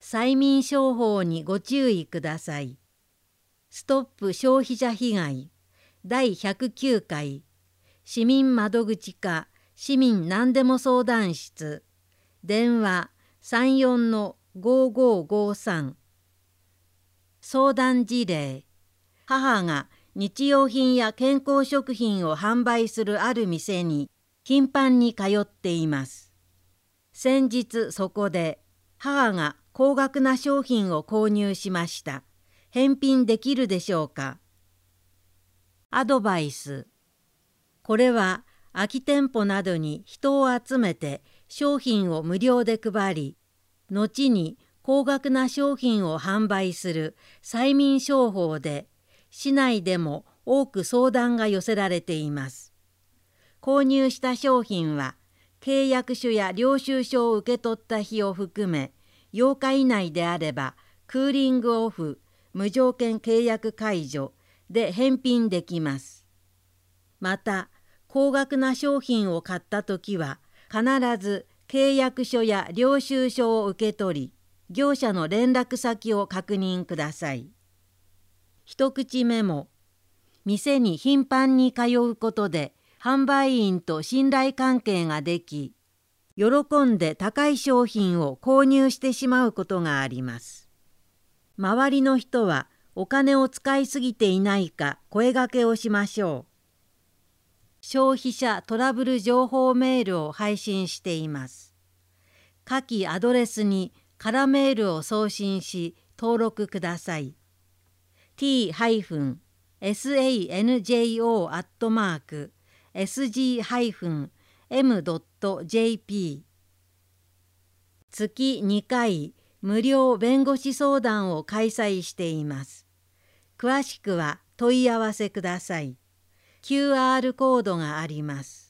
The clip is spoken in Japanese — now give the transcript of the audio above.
催眠商法にご注意ください。ストップ消費者被害第109回市民窓口課市民何でも相談室電話34-5553相談事例母が日用品や健康食品を販売するある店に頻繁に通っています。先日そこで母が高額な商品を購入しました。返品できるでしょうか。アドバイス。これは空き店舗などに人を集めて商品を無料で配り、後に高額な商品を販売する催眠商法で、市内でも多く相談が寄せられています。購入した商品は、契約書や領収書を受け取った日を含め、8日以内であれば、クーリングオフ、無条件契約解除で返品できます。また、高額な商品を買ったときは、必ず契約書や領収書を受け取り、業者の連絡先を確認ください。一口メモ。店に頻繁に通うことで、販売員と信頼関係ができ、喜んで高い商品を購入してしまうことがあります。周りの人はお金を使いすぎていないか声掛けをしましょう。消費者トラブル情報メールを配信しています。下記アドレスに空メールを送信し登録ください。t-sanjo@sg-m.jp 月2回無料弁護士相談を開催しています。詳しくは問い合わせください。QR コードがあります。